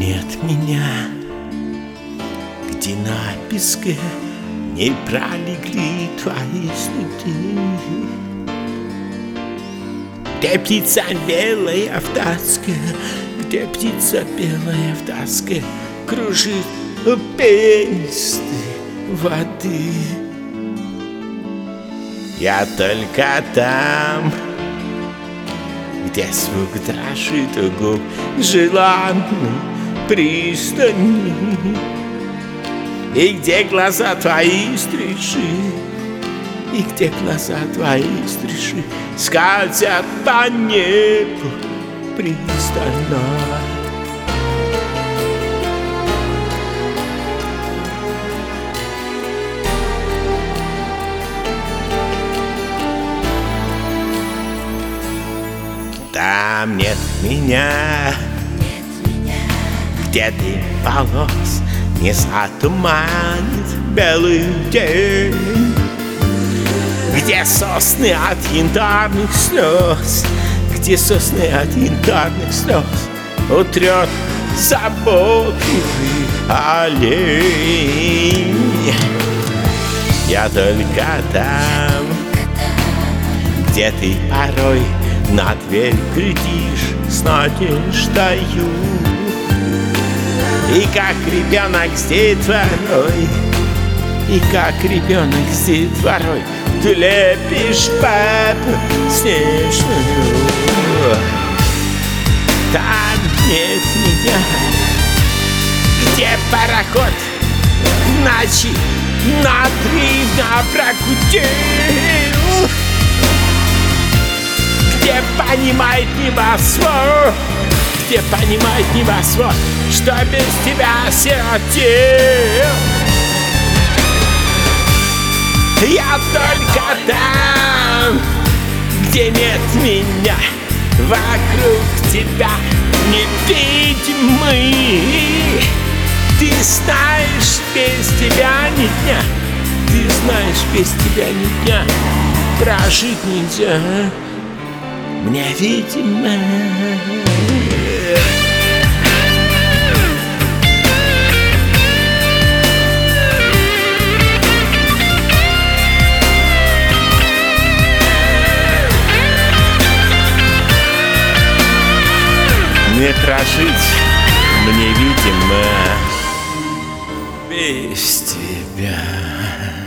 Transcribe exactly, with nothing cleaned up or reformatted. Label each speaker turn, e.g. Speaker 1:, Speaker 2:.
Speaker 1: нет меня, где на песке не пролегли твои следы, где птица белая в тоске, где птица белая в тоске кружит пенистой воды. Я только там, где звук дрожит у губ желанной пристани, и где глаза твои стрижи, и где глаза твои стрижи скользят по небу пристально. Там нет меня, где ты полос не затуманит белый день, где сосны от янтарных слез, где сосны от янтарных слез утрет заботливый олень. Я только там, где ты порой на дверь глядишь с надеждою, и как ребенок с детворой, и как ребенок с детворой ты лепишь папу снежную. Там нет меня, где пароход в ночи надрывно прокутил, где понимает небосвод, где понимает небосвод, что без тебя сиротел. Я только там, где нет меня, вокруг тебя невидимый. Ты знаешь, без тебя ни дня, ты знаешь, без тебя ни дня прожить нельзя. Мне видимо. Не прожить, мне видимо, без тебя.